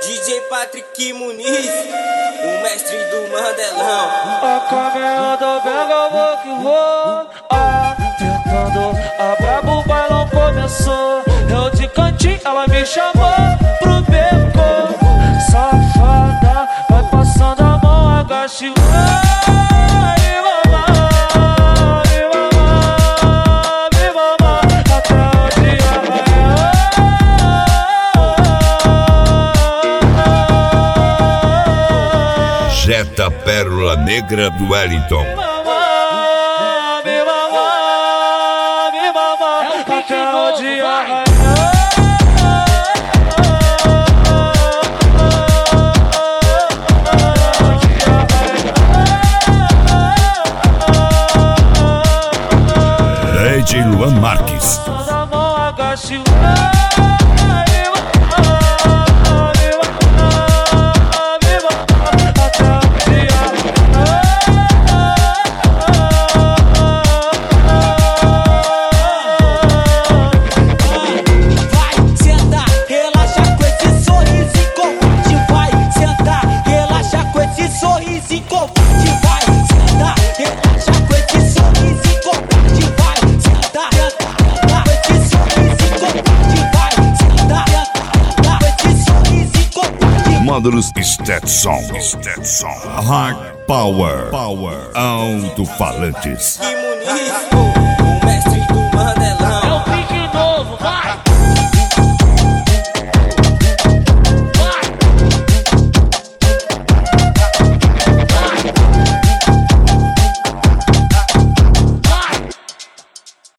DJ Patrick Muniz, o mestre do Mandelão. A caminhada pega, vou que vou. Tentando a brabo, o bailão começou. Eu de cantinho, ela me chamou pro beco. Safada, vai passando a mão, agacha e Jetta Pérola Negra do Wellington. Me mamar, até o dia raiar. DJ Luan Marques. Módulos Stetson. Hard Power. Alto-falantes.